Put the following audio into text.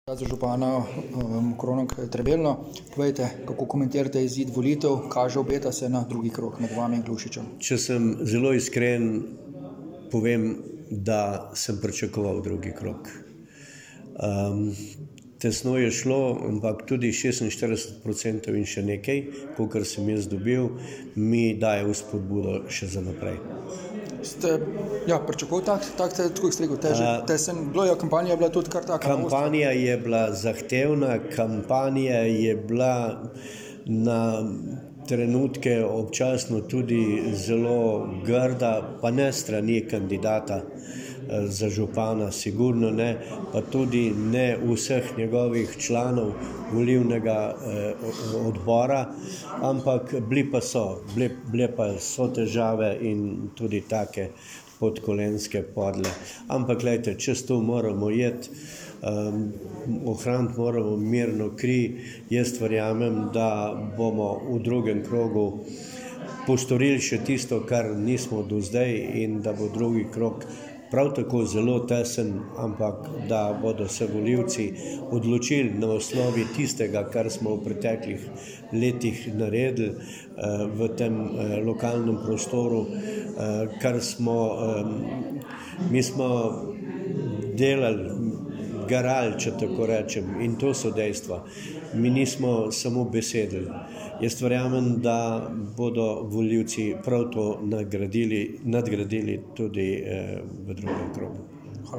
Za župana Kronog Trebelno. Povejte, kako komentirate izid volitev, kaže obeta se na drugi krog med vami in Glušičem? Če sem zelo iskren, povem, da sem pričakoval drugi krog. Tesno je šlo, ampak tudi 46% in še nekaj, kolikor sem jaz dobil, mi daje vzpodbudo še za naprej. Ste pričakovali tako ekstrego tesen? Kampanja je bila tudi kar taka? Kampanja je bila zahtevna, kampanja je bila na trenutke občasno tudi zelo grda, pa ne strani kandidata za župana, sigurno ne, pa tudi ne vseh njegovih članov volilnega odbora, ampak bile pa so težave in tudi take podkolenske podle. Ampak glejte, čez to moramo iti, ohraniti moramo mirno kri. Jaz verjamem, da bomo v drugem krogu postorili še tisto, kar nismo do zdaj, in da bo drugi krog prav tako zelo tesen, ampak da bodo se volivci odločili na osnovi tistega, kar smo v preteklih letih naredili v tem lokalnem prostoru, mi smo delali, garali, če tako rečem, in to so dejstva. Mi nismo samo besedili. Jaz verjamem, da bodo volivci prav to nadgradili tudi v drugem krogu.